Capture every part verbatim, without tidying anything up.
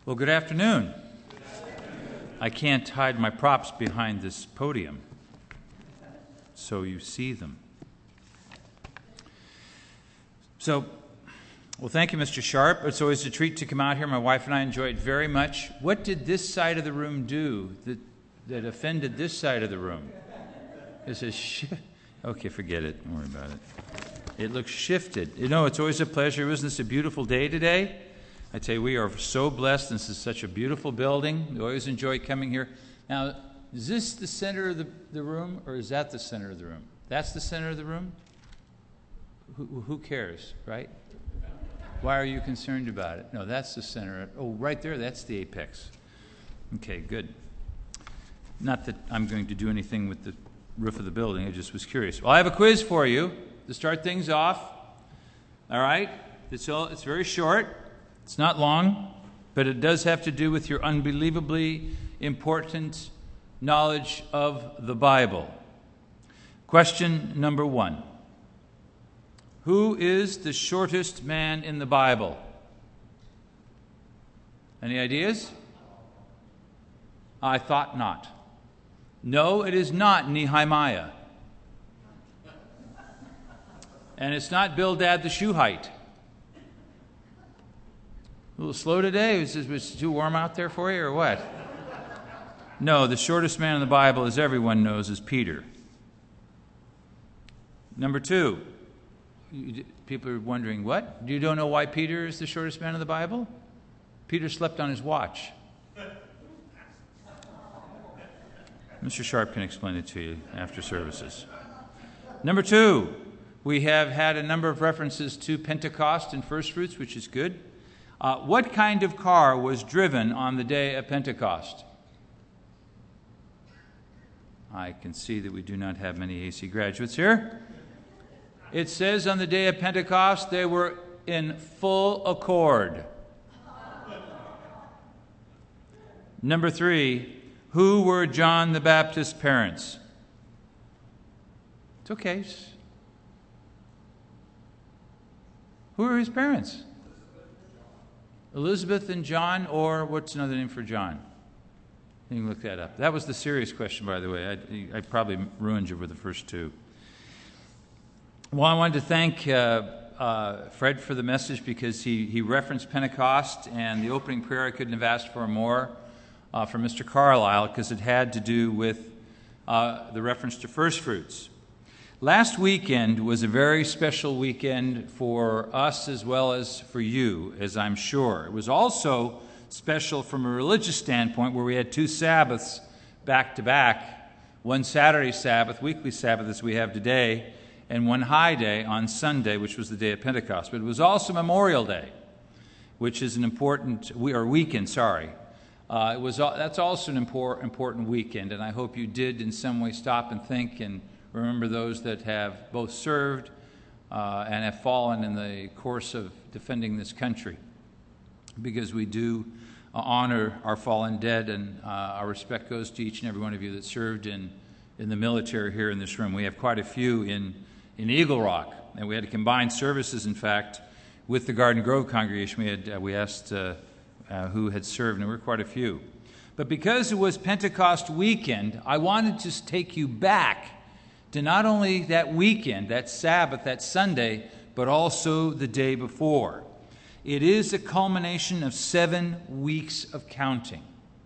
Well, good afternoon. I can't hide my props behind this podium, so you see them. So, well, thank you, Mister Sharp. It's always a treat to come out here. My wife and I enjoy it very much. What did this side of the room do that, that offended this side of the room? It says, sh- okay, forget it. Don't worry about it. It looks shifted. You know, it's always a pleasure. Isn't this a beautiful day today? I tell you, we are so blessed. This is such a beautiful building. We always enjoy coming here. Now, is this the center of the, the room, or is that the center of the room? That's the center of the room? Who, who cares, right? Why are you concerned about it? No, that's the center. Oh, right there, that's the apex. Okay, good. Not that I'm going to do anything with the roof of the building. I just was curious. Well, I have a quiz for you to start things off. All right? It's, all, it's very short. It's not long, but it does have to do with your unbelievably important knowledge of the Bible. Question number one. Who is the shortest man in the Bible? Any ideas? I thought not. No, it is not Nehemiah. And it's not Bildad the Shuhite. A little slow today? Was it, was it too warm out there for you, or what? No, the shortest man in the Bible, as everyone knows, is Peter. Number two, you, people are wondering, what? You don't know why Peter is the shortest man in the Bible? Peter slept on his watch. Mister Sharp can explain it to you after services. Number two, we have had a number of references to Pentecost and first fruits, which is good. Uh, what kind of car was driven on the day of Pentecost? I can see that we do not have many A C graduates here. It says on the day of Pentecost they were in full accord. Number three, who were John the Baptist's parents? It's okay. Who are his parents? Elizabeth and John, or what's another name for John? You can look that up. That was the serious question, by the way. I, I probably ruined you with the first two. Well, I wanted to thank uh, uh, Fred for the message because he, he referenced Pentecost, and the opening prayer I couldn't have asked for more uh, from Mister Carlisle because it had to do with uh, the reference to first fruits. Last weekend was a very special weekend for us as well as for you, as I'm sure. It was also special from a religious standpoint where we had two Sabbaths back to back, one Saturday Sabbath, weekly Sabbath as we have today, and one high day on Sunday, which was the day of Pentecost. But it was also Memorial Day, which is an important, or weekend, sorry. Uh, it was that's also an impor- important weekend, and I hope you did in some way stop and think and remember those that have both served uh, and have fallen in the course of defending this country, because we do uh, honor our fallen dead, and uh, our respect goes to each and every one of you that served in, in the military here in this room. We have quite a few in, in Eagle Rock, and we had combined services, in fact, with the Garden Grove congregation. We, had, uh, we asked uh, uh, who had served, and there were quite a few. But because it was Pentecost weekend, I wanted to take you back to not only that weekend, that Sabbath, that Sunday, but also the day before. It is a culmination of seven weeks of counting.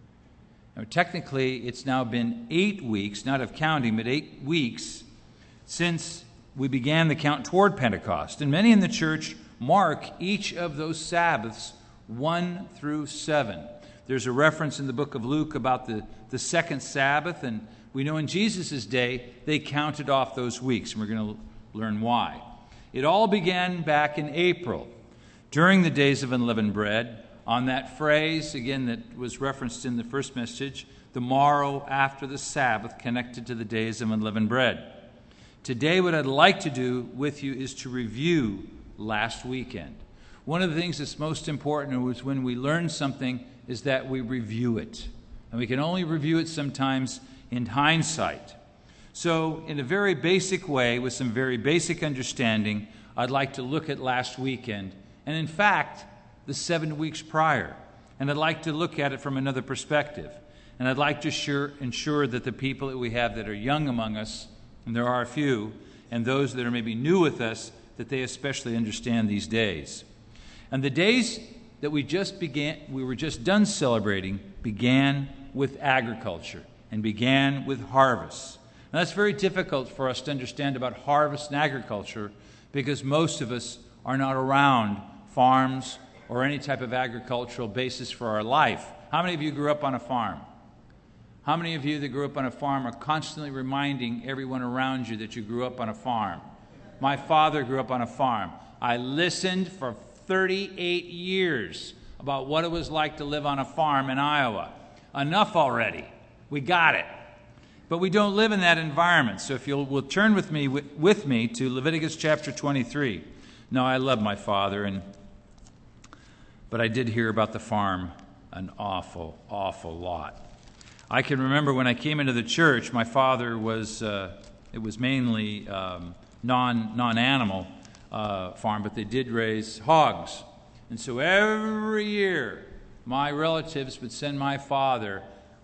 Now, technically, it's now been eight weeks, not of counting, but eight weeks since we began the count toward Pentecost. And many in the church mark each of those Sabbaths, one through seven. There's a reference in the book of Luke about the, the second Sabbath, and we know in Jesus' day, they counted off those weeks, and we're going to learn why. It all began back in April, during the days of unleavened bread, on that phrase, again, that was referenced in the first message, the morrow after the Sabbath, connected to the days of unleavened bread. Today, what I'd like to do with you is to review last weekend. One of the things that's most important is when we learn something is that we review it. And we can only review it sometimes in hindsight. So, in a very basic way, with some very basic understanding, I'd like to look at last weekend, and in fact, the seven weeks prior. And I'd like to look at it from another perspective. And I'd like to sure, ensure that the people that we have that are young among us, and there are a few, and those that are maybe new with us, that they especially understand these days. And the days that we just began, we were just done celebrating, began with agriculture and began with harvest. Now, that's very difficult for us to understand about harvest and agriculture because most of us are not around farms or any type of agricultural basis for our life. How many of you grew up on a farm? How many of you that grew up on a farm are constantly reminding everyone around you that you grew up on a farm? My father grew up on a farm. I listened for thirty-eight years about what it was like to live on a farm in Iowa. Enough already. We got it. But we don't live in that environment. So if you'll will turn with me with me to Leviticus chapter twenty-three. Now, I love my father, and but I did hear about the farm an awful, awful lot. I can remember when I came into the church, my father was, uh, it was mainly um, non, non-animal uh, farm, but they did raise hogs. And so every year, my relatives would send my father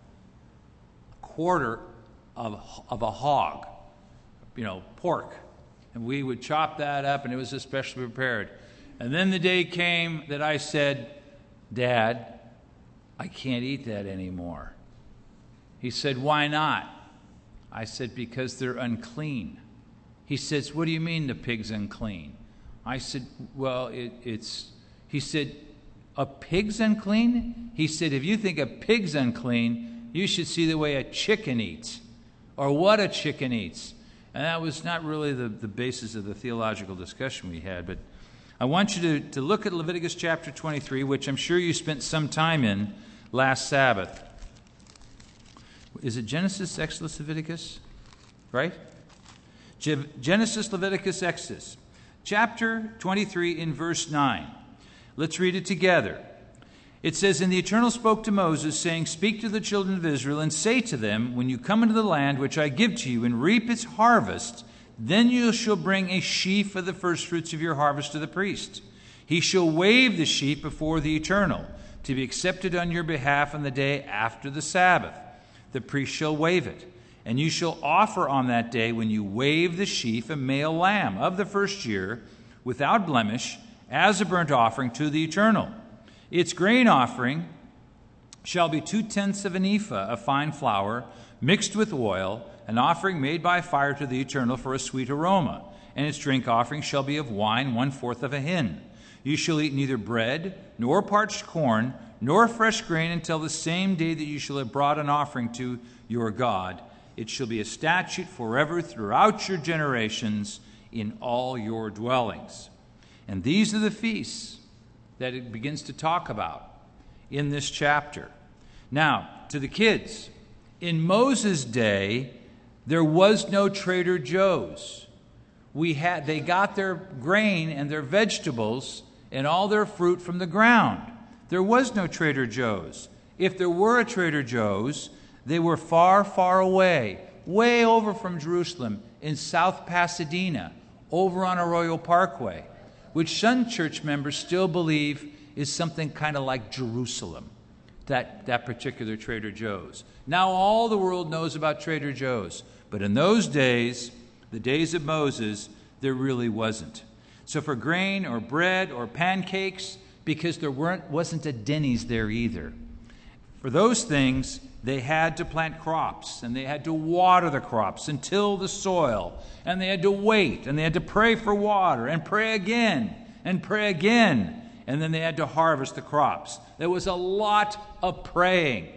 a quarter of, of a hog, you know, pork. And we would chop that up, and it was especially prepared. And then the day came that I said, Dad, I can't eat that anymore. He said, why not? I said, because they're unclean. He says, what do you mean the pig's unclean? I said, well, it, it's, he said, a pig's unclean? He said, if you think a pig's unclean, you should see the way a chicken eats, or what a chicken eats. And that was not really the, the basis of the theological discussion we had, but I want you to, to look at Leviticus chapter twenty-three, which I'm sure you spent some time in last Sabbath. Is it Genesis, Exodus, Leviticus? Right? Genesis, Leviticus, Exodus. Chapter twenty-three in verse nine. Let's read it together. It says, And the Eternal spoke to Moses, saying, Speak to the children of Israel, and say to them, When you come into the land which I give to you, and reap its harvest, then you shall bring a sheaf of the firstfruits of your harvest to the priest. He shall wave the sheaf before the Eternal, to be accepted on your behalf on the day after the Sabbath. The priest shall wave it. And you shall offer on that day, when you wave the sheaf, a male lamb of the first year, without blemish, as a burnt offering to the Eternal. Its grain offering shall be two-tenths of an ephah of fine flour, mixed with oil, an offering made by fire to the Eternal for a sweet aroma. And its drink offering shall be of wine, one-fourth of a hin. You shall eat neither bread, nor parched corn, nor fresh grain until the same day that you shall have brought an offering to your God. It shall be a statute forever throughout your generations in all your dwellings. And these are the feasts that it begins to talk about in this chapter. Now, to the kids, in Moses' day, there was no Trader Joe's. We had, they got their grain and their vegetables and all their fruit from the ground. There was no Trader Joe's. If there were a Trader Joe's, they were far, far away, way over from Jerusalem, in South Pasadena, over on Arroyo Parkway, which some church members still believe is something kind of like Jerusalem, that, that particular Trader Joe's. Now all the world knows about Trader Joe's, but in those days, the days of Moses, there really wasn't. So for grain or bread or pancakes, because there weren't wasn't a Denny's there either. For those things, they had to plant crops, and they had to water the crops and till the soil, and they had to wait, and they had to pray for water, and pray again, and pray again, and then they had to harvest the crops. There was a lot of praying.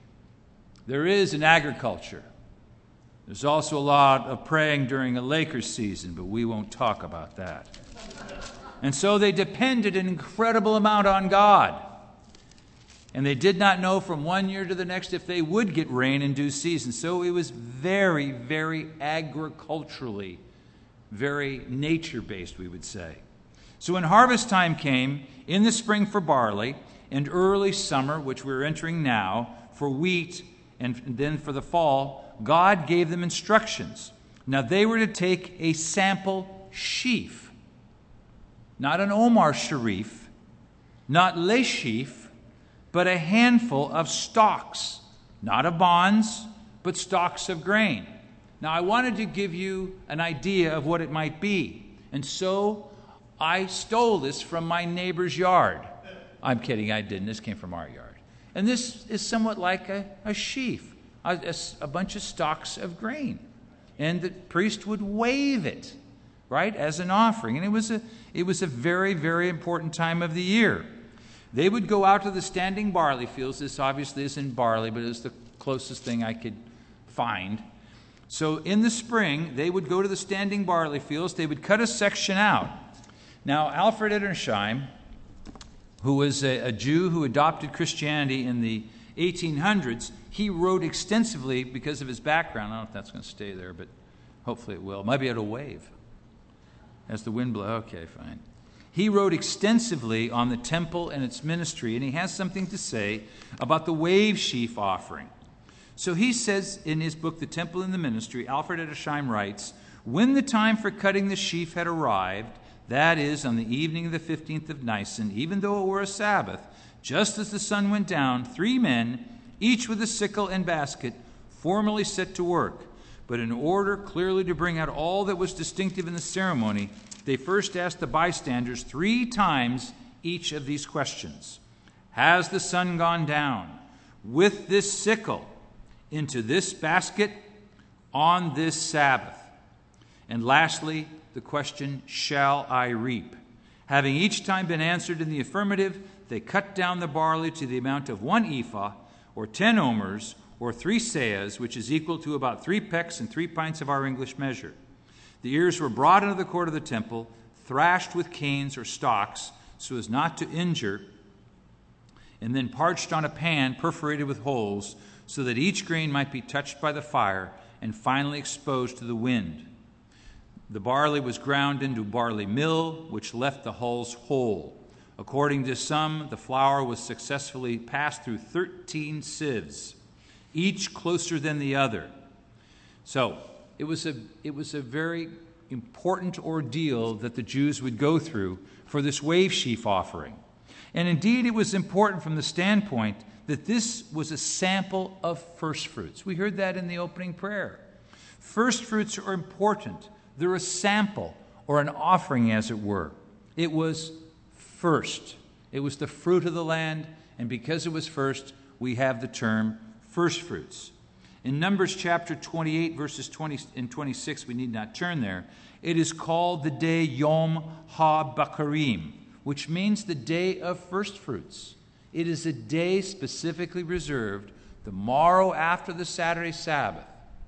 There is in agriculture. There's also a lot of praying during a Lakers season, but we won't talk about that. And so they depended an incredible amount on God. And they did not know from one year to the next if they would get rain in due season. So it was very, very agriculturally, very nature-based, we would say. So when harvest time came, in the spring for barley, and early summer, which we're entering now, for wheat, and then for the fall, God gave them instructions. Now they were to take a sample sheaf, not an Omar Sharif, not Le Sheaf, but a handful of stalks, not of bonds, but stalks of grain. Now, I wanted to give you an idea of what it might be. And so I stole this from my neighbor's yard. I'm kidding, I didn't. This came from our yard. And this is somewhat like a, a sheaf, a, a, a bunch of stalks of grain. And the priest would wave it, right, as an offering. And it was a, it was a very, very important time of the year. They would go out to the standing barley fields. This obviously isn't barley, but it's the closest thing I could find. So in the spring, they would go to the standing barley fields. They would cut a section out. Now, Alfred Edersheim, who was a, a Jew who adopted Christianity in the eighteen hundreds, he wrote extensively because of his background. I don't know if that's going to stay there, but hopefully it will. Might be able to wave as the wind blows. Okay, fine. He wrote extensively on the temple and its ministry, and he has something to say about the wave sheaf offering. So he says in his book, The Temple and the Ministry, Alfred Edersheim writes, when the time for cutting the sheaf had arrived, that is, on the evening of the fifteenth of Nisan, even though it were a Sabbath, just as the sun went down, three men, each with a sickle and basket, formally set to work. But in order clearly to bring out all that was distinctive in the ceremony, they first asked the bystanders three times each of these questions. Has the sun gone down with this sickle into this basket on this Sabbath? And lastly, the question, shall I reap? Having each time been answered in the affirmative, they cut down the barley to the amount of one ephah, or ten omers, or three seahs, which is equal to about three pecks and three pints of our English measure. The ears were brought into the court of the temple, thrashed with canes or stalks, so as not to injure, and then parched on a pan perforated with holes, so that each grain might be touched by the fire and finally exposed to the wind. The barley was ground into barley mill, which left the hulls whole. According to some, the flour was successfully passed through thirteen sieves, each closer than the other. So it was a, it was a very important ordeal that the Jews would go through for this wave sheaf offering. And indeed, it was important from the standpoint that this was a sample of first fruits. We heard that in the opening prayer. First fruits are important. They're a sample, or an offering, as it were. It was first. It was the fruit of the land, and because it was first, we have the term first fruits. In Numbers chapter twenty-eight, verses twenty and twenty-six, we need not turn there, it is called the day Yom HaBakarim, which means the day of first fruits. It is a day specifically reserved the morrow after the Saturday Sabbath.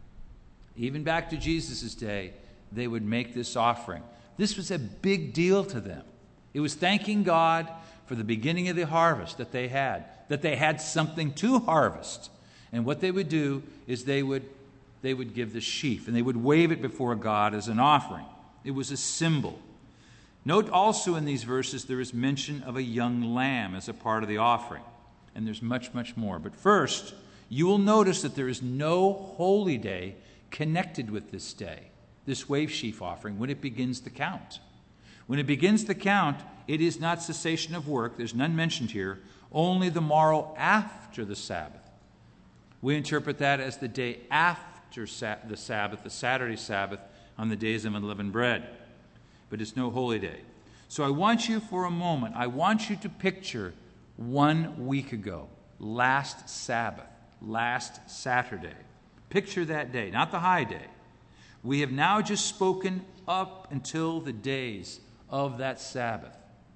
Even back to Jesus' day, they would make this offering. This was a big deal to them. It was thanking God for the beginning of the harvest that they had, that they had something to harvest. And what they would do is they would, they would give the sheaf, and they would wave it before God as an offering. It was a symbol. Note also in these verses there is mention of a young lamb as a part of the offering. And there's much, much more. But first, you will notice that there is no holy day connected with this day, this wave sheaf offering, when it begins the count. When it begins the count, it is not cessation of work. There's none mentioned here. Only the morrow after the Sabbath. We interpret that as the day after the Sabbath, the Saturday Sabbath, on the days of unleavened bread. But it's no holy day. So I want you for a moment, I want you to picture one week ago, last Sabbath, last Saturday. Picture that day, not the high day. We have now just spoken up until the days of that Sabbath,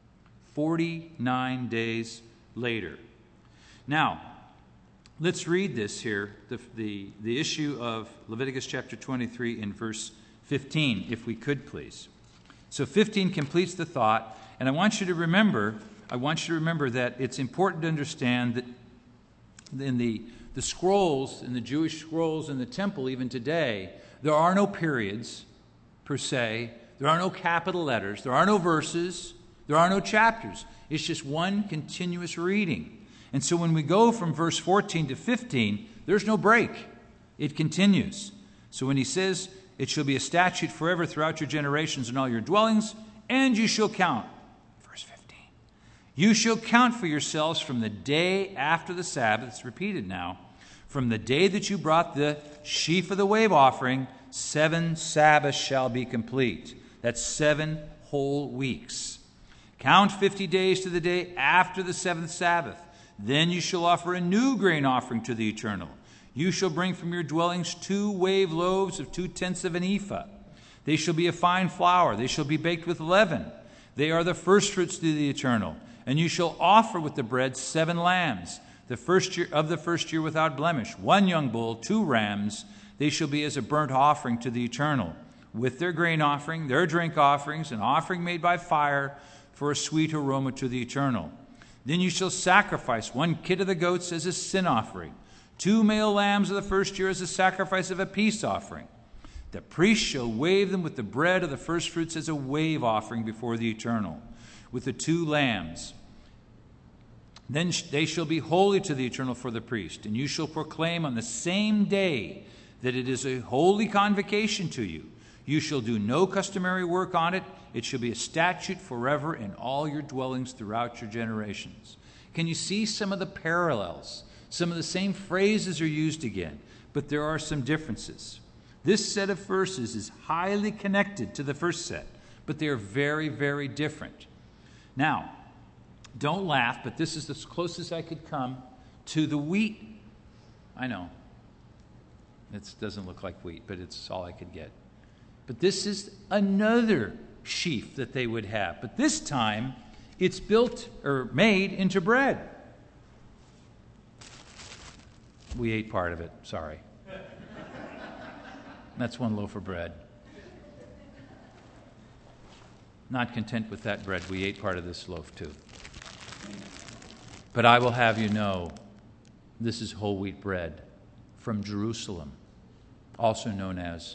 forty-nine days later. Now, let's read this here, the, the, the issue of Leviticus chapter twenty-three in verse fifteen, if we could please. So fifteen completes the thought, and I want you to remember, I want you to remember that it's important to understand that in the, the scrolls, in the Jewish scrolls in the temple even today, there are no periods per se, there are no capital letters, there are no verses, there are no chapters. It's just one continuous reading. And so when we go from verse fourteen to fifteen, there's no break. It continues. So when he says, it shall be a statute forever throughout your generations and all your dwellings, and you shall count. Verse fifteen. You shall count for yourselves from the day after the Sabbath, it's repeated now, from the day that you brought the sheaf of the wave offering, seven Sabbaths shall be complete. That's seven whole weeks. Count fifty days to the day after the seventh Sabbath. Then you shall offer a new grain offering to the Eternal. You shall bring from your dwellings two wave loaves of two-tenths of an ephah. They shall be a fine flour. They shall be baked with leaven. They are the firstfruits to the Eternal. And you shall offer with the bread seven lambs, the first year of the first year without blemish, one young bull, two rams. They shall be as a burnt offering to the Eternal, with their grain offering, their drink offerings, an offering made by fire for a sweet aroma to the Eternal. Then you shall sacrifice one kid of the goats as a sin offering, two male lambs of the first year as a sacrifice of a peace offering. The priest shall wave them with the bread of the firstfruits as a wave offering before the Eternal, with the two lambs. Then they shall be holy to the Eternal for the priest, and you shall proclaim on the same day that it is a holy convocation to you. You shall do no customary work on it. It shall be a statute forever in all your dwellings throughout your generations. Can you see some of the parallels? Some of the same phrases are used again, but there are some differences. This set of verses is highly connected to the first set, but they are very, very different. Now, don't laugh, but this is as close as I could come to the wheat. I know. It doesn't look like wheat, but it's all I could get. But this is another sheaf that they would have. But this time, it's built or made into bread. We ate part of it, sorry. That's one loaf of bread. Not content with that bread, we ate part of this loaf too. But I will have you know, this is whole wheat bread from Jerusalem, also known as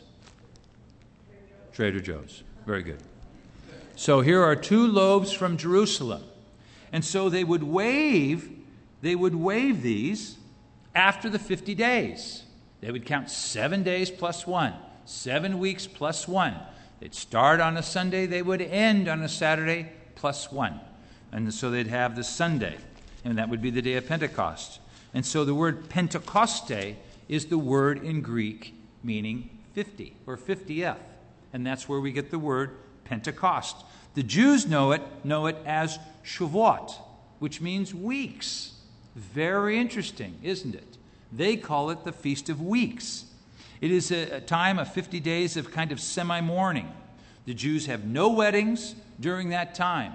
Trader Joe's. Very good. So here are two loaves from Jerusalem. And so they would wave, they would wave these after the fifty days. They would count seven days plus one, seven weeks plus one. They'd start on a Sunday, they would end on a Saturday plus one. And so they'd have the Sunday, and that would be the day of Pentecost. And so the word Pentecoste is the word in Greek meaning fifty, or fiftieth. And that's where we get the word Pentecost. The Jews know it, know it as Shavuot, which means weeks. Very interesting, isn't it? They call it the Feast of Weeks. It is a, a time of fifty days of kind of semi-mourning. The Jews have no weddings during that time.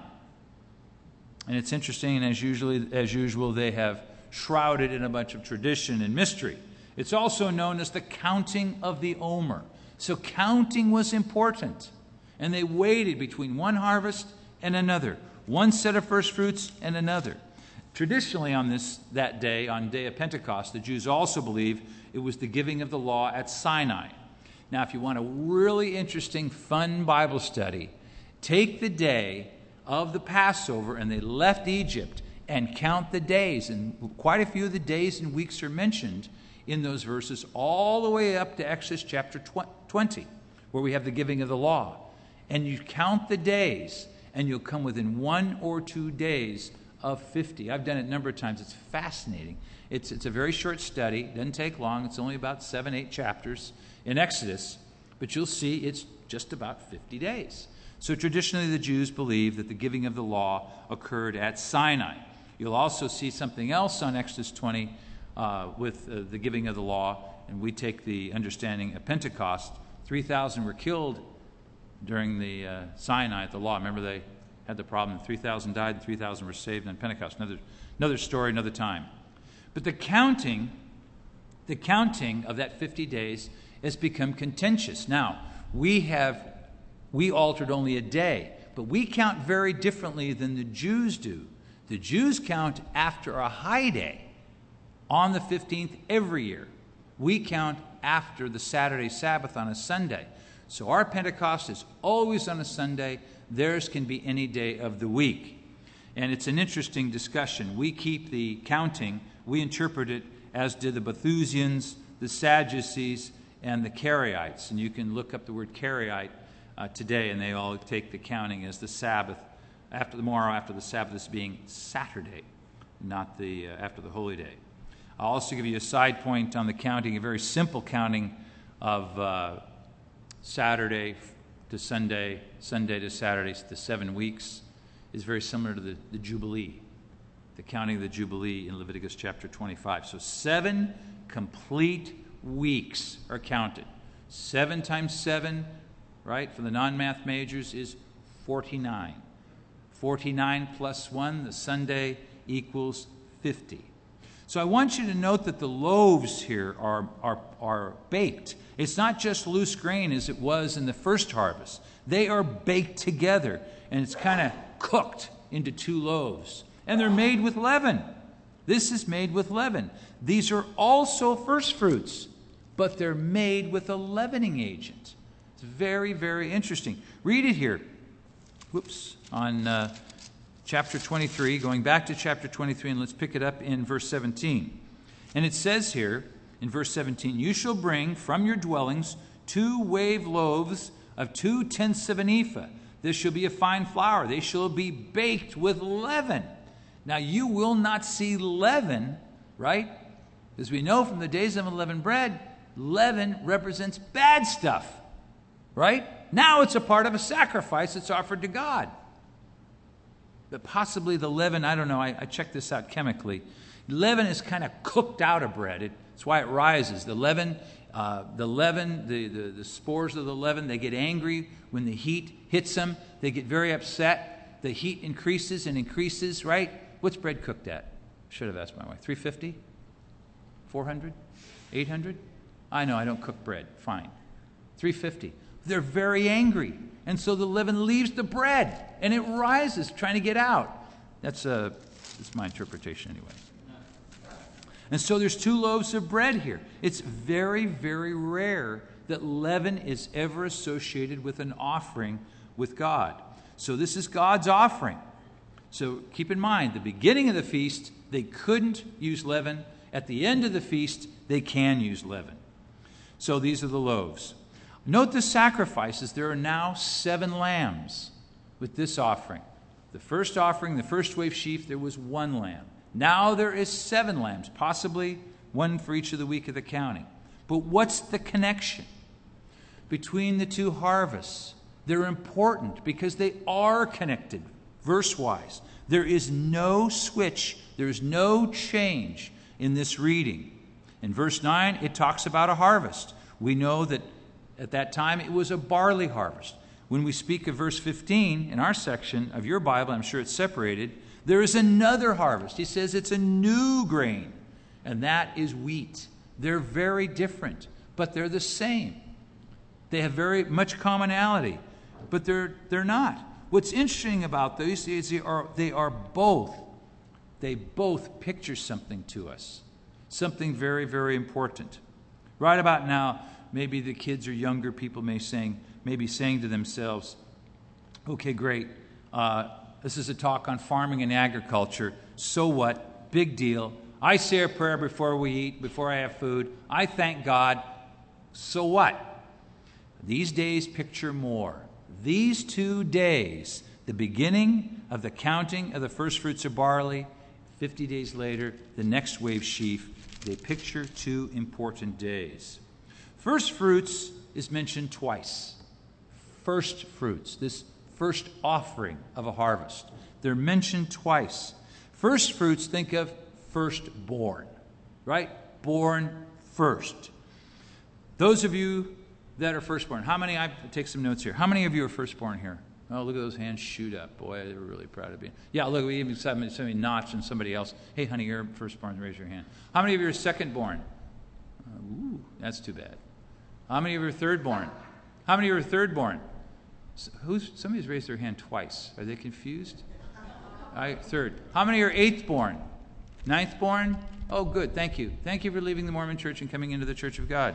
And it's interesting, and as usually as usual, they have shrouded in a bunch of tradition and mystery. It's also known as the counting of the Omer. So counting was important. And they waited between one harvest and another, one set of first fruits and another. Traditionally on this that day, on the day of Pentecost, the Jews also believe it was the giving of the law at Sinai. Now, if you want a really interesting, fun Bible study, take the day of the Passover, and they left Egypt, and count the days. And quite a few of the days and weeks are mentioned in those verses, all the way up to Exodus chapter twenty, where we have the giving of the law. And you count the days, and you'll come within one or two days of fifty. I've done it a number of times. It's fascinating. It's, it's a very short study. It doesn't take long. It's only about seven, eight chapters in Exodus. But you'll see it's just about fifty days. So traditionally the Jews believe that the giving of the law occurred at Sinai. You'll also see something else on Exodus twenty uh, with uh, the giving of the law. And we take the understanding of Pentecost. three thousand were killed during the uh, Sinai at the law. Remember they had the problem. three thousand died and three thousand were saved on Pentecost. Another, another story, another time. But the counting, the counting of that fifty days has become contentious. Now, we have, we altered only a day, but we count very differently than the Jews do. The Jews count after a high day on the fifteenth every year. We count after the Saturday Sabbath on a Sunday. So our Pentecost is always on a Sunday. Theirs can be any day of the week. And it's an interesting discussion. We keep the counting, we interpret it as did the Bethusians, the Sadducees, and the Karaites. And you can look up the word Karaite uh, today, and they all take the counting as the Sabbath after the morrow, after the Sabbath, this being Saturday, not the uh, after the holy day. I'll also give you a side point on the counting, a very simple counting of uh, Saturday to Sunday, Sunday to Saturday, the seven weeks, is very similar to the, the Jubilee, the counting of the Jubilee in Leviticus chapter twenty-five. So seven complete weeks are counted. Seven times seven, right, for the non-math majors is forty-nine. forty-nine plus one, the Sunday, equals fifty. So I want you to note that the loaves here are, are, are baked. It's not just loose grain as it was in the first harvest. They are baked together, and it's kind of cooked into two loaves. And they're made with leaven. This is made with leaven. These are also first fruits, but they're made with a leavening agent. It's very, very interesting. Read it here. Whoops. On uh, chapter twenty-three, going back to chapter twenty-three, and let's pick it up in verse seventeen. And it says here, in verse seventeen, "You shall bring from your dwellings two wave loaves of two tenths of an ephah. This shall be a fine flour. They shall be baked with leaven." Now, you will not see leaven, right? As we know from the days of unleavened bread, leaven represents bad stuff, right? Now it's a part of a sacrifice that's offered to God. But possibly the leaven, I don't know, I, I checked this out chemically. Leaven is kind of cooked out of bread. It, it's why it rises. The leaven, uh, the leaven, the, the, the spores of the leaven, they get angry when the heat hits them. They get very upset. The heat increases and increases, right? What's bread cooked at? Should have asked my wife. three fifty? four hundred? eight hundred? I know, I don't cook bread. Fine. three fifty. They're very angry. And so the leaven leaves the bread, and it rises, trying to get out. That's, uh, that's my interpretation anyway. And so there's two loaves of bread here. It's very, very rare that leaven is ever associated with an offering with God. So this is God's offering. So keep in mind, the beginning of the feast, they couldn't use leaven. At the end of the feast, they can use leaven. So these are the loaves. Note the sacrifices. There are now seven lambs with this offering. The first offering, the first wave sheaf, there was one lamb. Now there is seven lambs, possibly one for each of the week of the counting. But what's the connection between the two harvests? They're important because they are connected verse-wise. There is no switch, there is no change in this reading. In verse nine, it talks about a harvest. We know that at that time it was a barley harvest. When we speak of verse fifteen in our section of your Bible, I'm sure it's separated, there is another harvest. He says it's a new grain, and that is wheat. They're very different, but they're the same. They have very much commonality, but they're they're not. What's interesting about these is they are, they are both, they both picture something to us, something very, very important. Right about now, maybe the kids or younger people may saying, may be saying to themselves, okay, great, uh, this is a talk on farming and agriculture, so what, big deal. I say a prayer before we eat, before I have food. I thank God, so what? These days picture more. These two days, the beginning of the counting of the first fruits of barley, fifty days later, the next wave sheaf, they picture two important days. First fruits is mentioned twice. First fruits, this first offering of a harvest. They're mentioned twice. First fruits, think of firstborn, right? Born first. Those of you that are firstborn, how many, I take some notes here. How many of you are firstborn here? Oh, look at those hands shoot up. Boy, they were really proud of being. Yeah, look, we even somebody, somebody notched and somebody else. Hey, honey, you're firstborn. Raise your hand. How many of you are secondborn? Uh, ooh, that's too bad. How many of you are thirdborn? How many of you are thirdborn? Who's, somebody's raised their hand twice. Are they confused? I, third. How many are eighthborn? Ninthborn? Oh, good. Thank you. Thank you for leaving the Mormon Church and coming into the Church of God.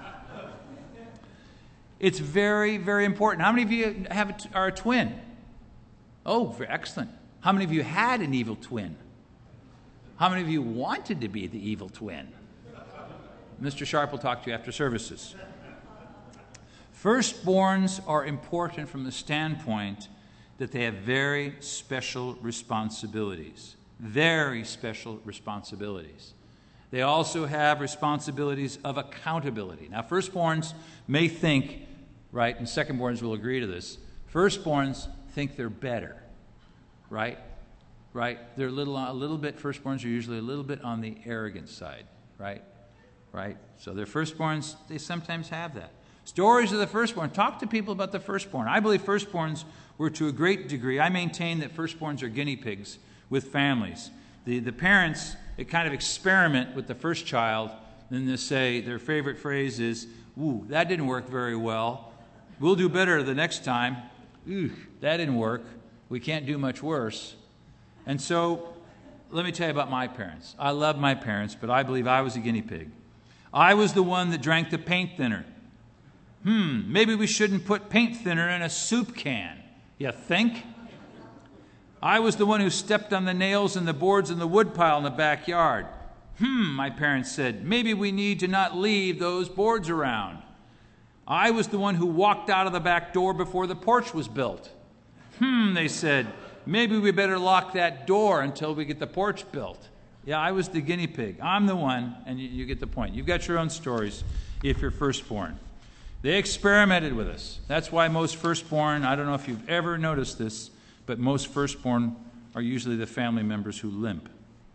It's very, very important. How many of you have a, are a twin? Oh, excellent. How many of you had an evil twin? How many of you wanted to be the evil twin? Mister Sharp will talk to you after services. Firstborns are important from the standpoint that they have very special responsibilities. Very special responsibilities. They also have responsibilities of accountability. Now, firstborns may think, right, and secondborns will agree to this, firstborns think they're better, right? Right? They're a little, a little bit, firstborns are usually a little bit on the arrogant side, right? Right? So their firstborns, they sometimes have that. Stories of the firstborn. Talk to people about the firstborn. I believe firstborns were to a great degree. I maintain that firstborns are guinea pigs with families. The, the parents, they kind of experiment with the first child, and they say their favorite phrase is, ooh, that didn't work very well. We'll do better the next time. Ooh, that didn't work. We can't do much worse. And so, let me tell you about my parents. I love my parents, but I believe I was a guinea pig. I was the one that drank the paint thinner. Hmm, maybe we shouldn't put paint thinner in a soup can. You think? I was the one who stepped on the nails and the boards in the woodpile in the backyard. Hmm, my parents said, maybe we need to not leave those boards around. I was the one who walked out of the back door before the porch was built. Hmm, they said, maybe we better lock that door until we get the porch built. Yeah, I was the guinea pig. I'm the one, and you, you get the point. You've got your own stories if you're firstborn. They experimented with us. That's why most firstborn, I don't know if you've ever noticed this, but most firstborn are usually the family members who limp.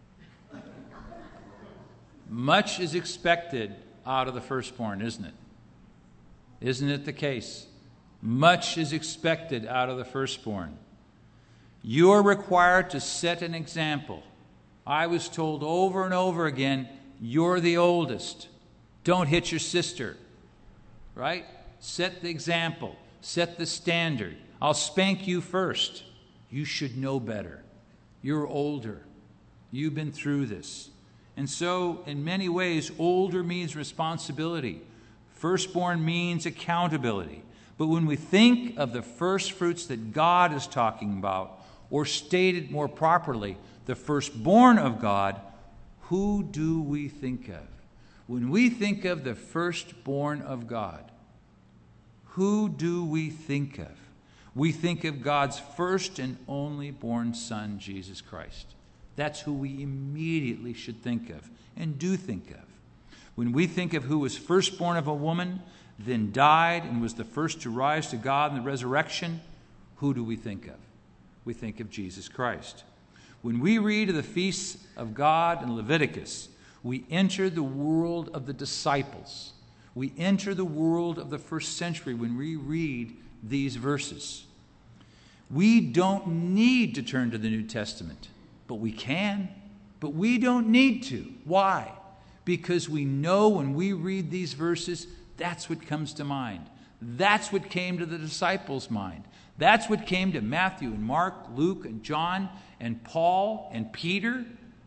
Much is expected out of the firstborn, isn't it? Isn't it the case? Much is expected out of the firstborn. You are required to set an example. I was told over and over again, you're the oldest. Don't hit your sister. Right? Set the example. Set the standard. I'll spank you first. You should know better. You're older. You've been through this. And so, in many ways, older means responsibility. Firstborn means accountability. But when we think of the first fruits that God is talking about, or stated more properly, the firstborn of God, who do we think of? When we think of the firstborn of God, who do we think of? We think of God's first and only born Son, Jesus Christ. That's who we immediately should think of and do think of. When we think of who was firstborn of a woman, then died and was the first to rise to God in the resurrection, who do we think of? We think of Jesus Christ. When we read of the feasts of God in Leviticus, we enter the world of the disciples. We enter the world of the first century when we read these verses. We don't need to turn to the New Testament, but we can. But we don't need to. Why? Because we know when we read these verses, that's what comes to mind. That's what came to the disciples' mind. That's what came to Matthew and Mark, Luke and John and Paul and Peter.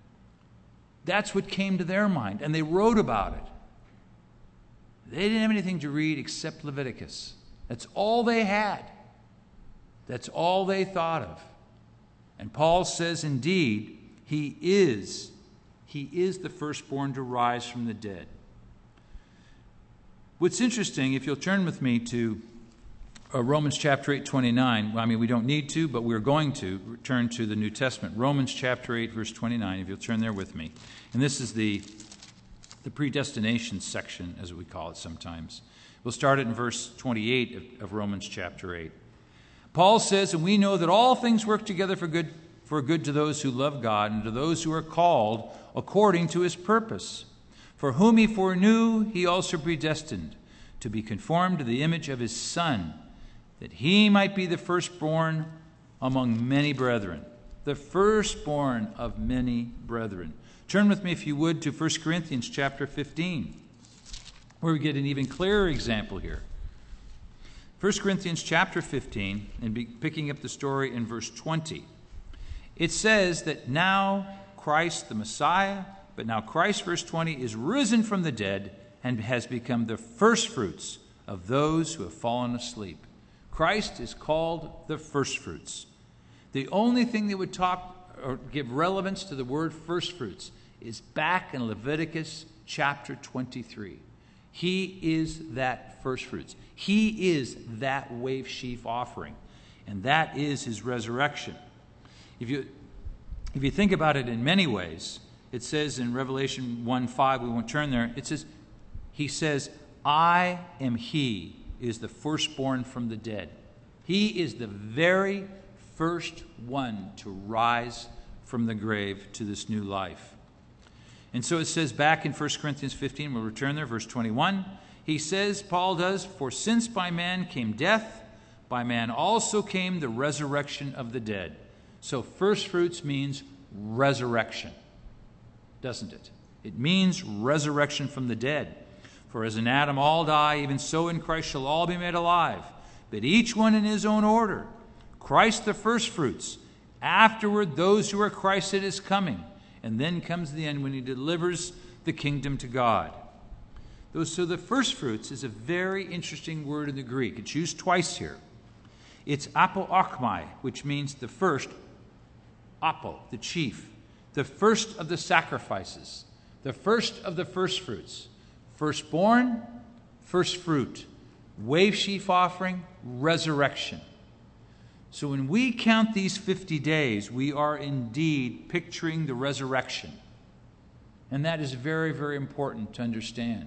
That's what came to their mind, and they wrote about it. They didn't have anything to read except Leviticus. That's all they had. That's all they thought of. And Paul says, indeed, he is, he is the firstborn to rise from the dead. What's interesting, if you'll turn with me to uh, Romans chapter eight, twenty-nine. Well, I mean, we don't need to, but we're going to turn to the New Testament. Romans chapter eight, verse twenty-nine, if you'll turn there with me. And this is the, the predestination section, as we call it sometimes. We'll start it in verse twenty-eight of, of Romans chapter eight. Paul says, and we know that all things work together for good, for good to those who love God and to those who are called according to his purpose. For whom he foreknew, he also predestined to be conformed to the image of his Son, that he might be the firstborn among many brethren. The firstborn of many brethren. Turn with me, if you would, to First Corinthians chapter fifteen, where we get an even clearer example here. First Corinthians chapter fifteen, and be picking up the story in verse twenty. It says that now Christ the Messiah, but now Christ, verse twenty, is risen from the dead and has become the firstfruits of those who have fallen asleep. Christ is called the firstfruits. The only thing that would talk or give relevance to the word firstfruits is back in Leviticus chapter twenty-three. He is that firstfruits. He is that wave sheaf offering. And that is his resurrection. If you, if you think about it in many ways, it says in Revelation one five, we won't turn there, it says, he says, I am he, is the firstborn from the dead. He is the very first one to rise from the grave to this new life. And so it says back in First Corinthians fifteen, we'll return there, verse twenty-one, he says, Paul does, for since by man came death, by man also came the resurrection of the dead. So first fruits means resurrection, doesn't it? It means resurrection from the dead. For as in Adam all die, even so in Christ shall all be made alive, but each one in his own order. Christ the first fruits, afterward those who are Christ at his coming, and then comes the end when he delivers the kingdom to God. So the first fruits is a very interesting word in the Greek. It's used twice here. It's apoarchmai, which means the first, apo, the chief, the first of the sacrifices, the first of the first fruits, firstborn, first fruit, wave sheaf offering, resurrection. So when we count these fifty days, we are indeed picturing the resurrection. And that is very, very important to understand.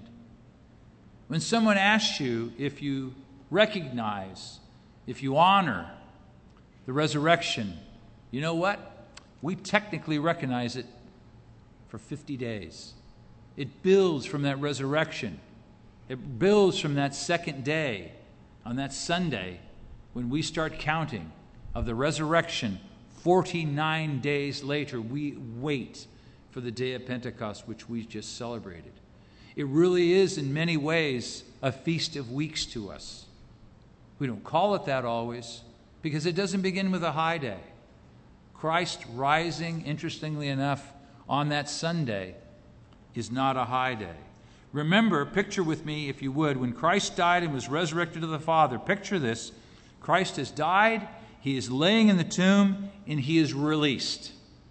When someone asks you if you recognize, if you honor the resurrection, you know what? We technically recognize it for fifty days. It builds from that resurrection. It builds from that second day, on that Sunday, when we start counting of the resurrection. forty-nine days later, we wait for the day of Pentecost, which we just celebrated. It really is, in many ways, a feast of weeks to us. We don't call it that always, because it doesn't begin with a high day. Christ rising, interestingly enough, on that Sunday is not a high day. Remember, picture with me, if you would, when Christ died and was resurrected to the Father, picture this. Christ has died, he is laying in the tomb, and he is released.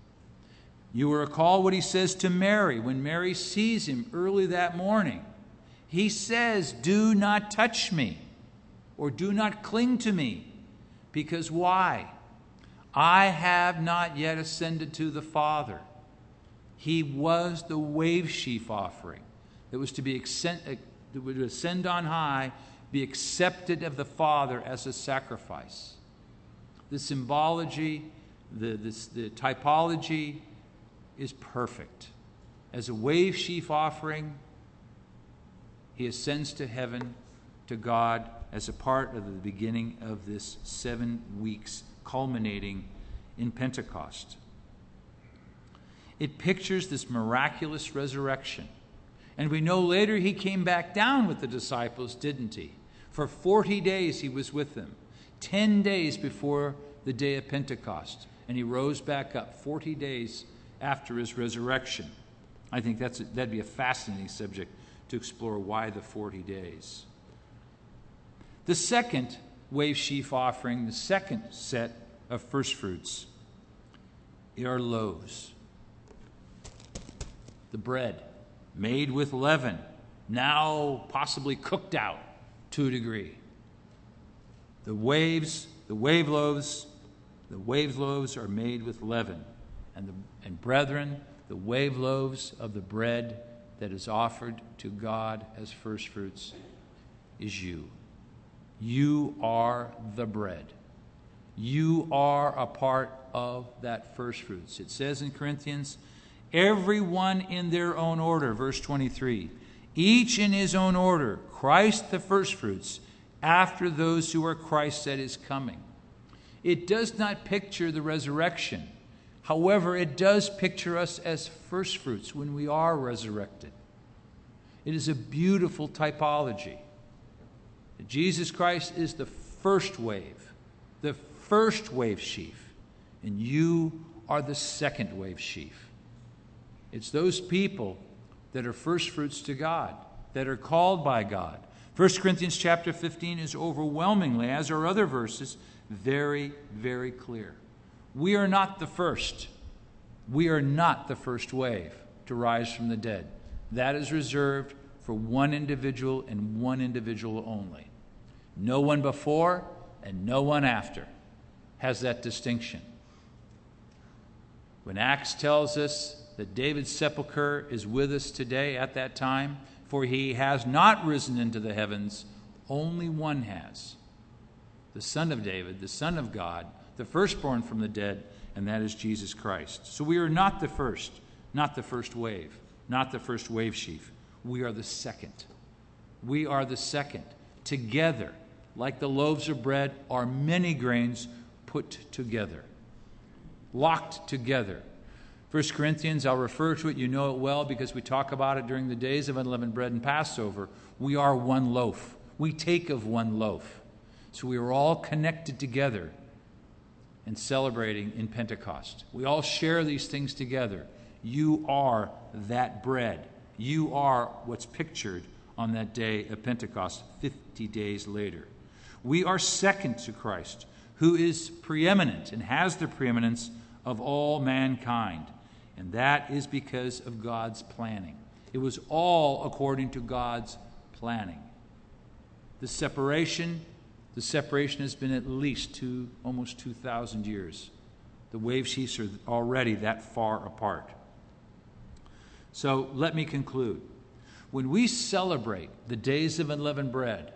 You will recall what he says to Mary when Mary sees him early that morning. He says, do not touch me, or do not cling to me, because why? I have not yet ascended to the Father. He was the wave sheaf offering that was to be ascend, that would ascend on high, be accepted of the Father as a sacrifice. The symbology, the, the, the typology is perfect. As a wave sheaf offering, he ascends to heaven, to God, as a part of the beginning of this seven weeks culminating in Pentecost. It pictures this miraculous resurrection. And we know later he came back down with the disciples, didn't he? For forty days he was with them, ten days before the day of Pentecost. And he rose back up forty days after his resurrection. I think that's a, that'd be a fascinating subject to explore, why the forty days. The second wave sheaf offering, the second set of first fruits, are loaves. The bread made with leaven, now possibly cooked out to a degree. The waves, the wave loaves, the wave loaves are made with leaven. And, the, and brethren, the wave loaves of the bread that is offered to God as first fruits is you. You are the bread. You are a part of that first fruits. It says in Corinthians, everyone in their own order, verse twenty-three, each in his own order, Christ the first fruits, after those who are Christ at his coming. It does not picture the resurrection. However, it does picture us as first fruits when we are resurrected. It is a beautiful typology. Jesus Christ is the first wave, the first wave sheaf, and you are the second wave sheaf. It's those people that are first fruits to God, that are called by God. First Corinthians chapter fifteen is overwhelmingly, as are other verses, very, very clear. We are not the first. We are not the first wave to rise from the dead. That is reserved for one individual and one individual only. No one before and no one after. has that distinction. When Acts tells us that David's sepulchre is with us today at that time, for he has not risen into the heavens, only one has. The Son of David, the Son of God, the firstborn from the dead, and that is Jesus Christ. So we are not the first, not the first wave, not the first wave sheaf. We are the second. We are the second. Together, like the loaves of bread, are many grains put together, locked together. First Corinthians, I'll refer to it, you know it well because we talk about it during the days of unleavened bread and Passover. We are one loaf. We take of one loaf. So we are all connected together and celebrating in Pentecost. We all share these things together. You are that bread. You are what's pictured on that day of Pentecost, fifty days later. We are second to Christ, who is preeminent and has the preeminence of all mankind. And that is because of God's planning. It was all according to God's planning. The separation, the separation has been at least two, almost two thousand years. The wave sheaths are already that far apart. So let me conclude. When we celebrate the days of unleavened bread,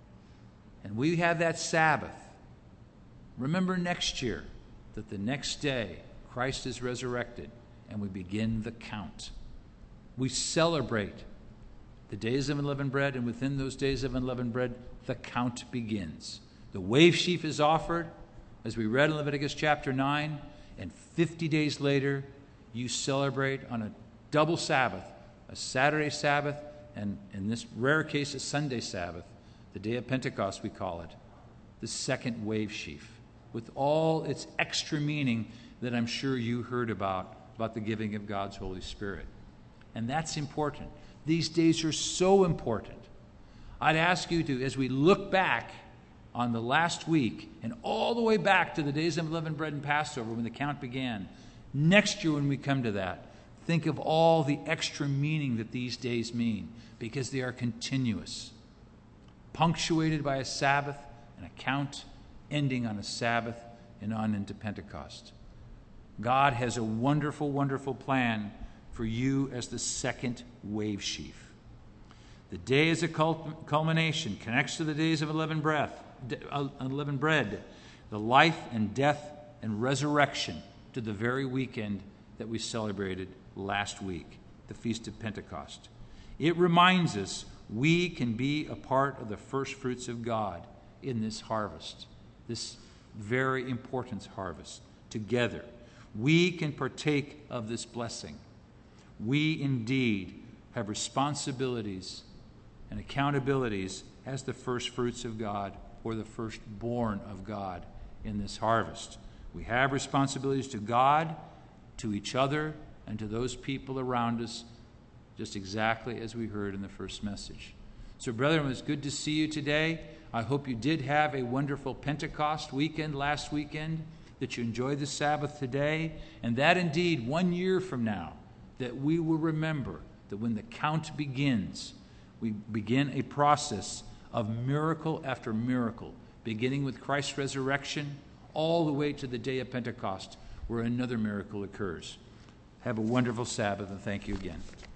and we have that Sabbath, remember next year that the next day Christ is resurrected and we begin the count. We celebrate the days of unleavened bread, and within those days of unleavened bread, the count begins. The wave sheaf is offered, as we read in Leviticus chapter nine, and fifty days later, you celebrate on a double Sabbath, a Saturday Sabbath, and in this rare case, a Sunday Sabbath, the day of Pentecost we call it, the second wave sheaf, with all its extra meaning that I'm sure you heard about, about the giving of God's Holy Spirit. And that's important. These days are so important. I'd ask you to, as we look back on the last week and all the way back to the days of unleavened bread and Passover when the count began, next year when we come to that, think of all the extra meaning that these days mean, because they are continuous, punctuated by a Sabbath and a count, ending on a Sabbath and on into Pentecost. God has a wonderful, wonderful plan for you as the second wave sheaf. The day is a culmination, connects to the days of unleavened bread, unleavened bread, the life and death and resurrection to the very weekend that we celebrated last week, the Feast of Pentecost. It reminds us we can be a part of the first fruits of God in this harvest, this very important harvest, together. We can partake of this blessing. We indeed have responsibilities and accountabilities as the first fruits of God or the firstborn of God in this harvest. We have responsibilities to God, to each other, and to those people around us, just exactly as we heard in the first message. So, brethren, it was good to see you today. I hope you did have a wonderful Pentecost weekend last weekend, that you enjoyed the Sabbath today, and that indeed one year from now, that we will remember that when the count begins, we begin a process of miracle after miracle, beginning with Christ's resurrection all the way to the day of Pentecost, where another miracle occurs. Have a wonderful Sabbath, and thank you again.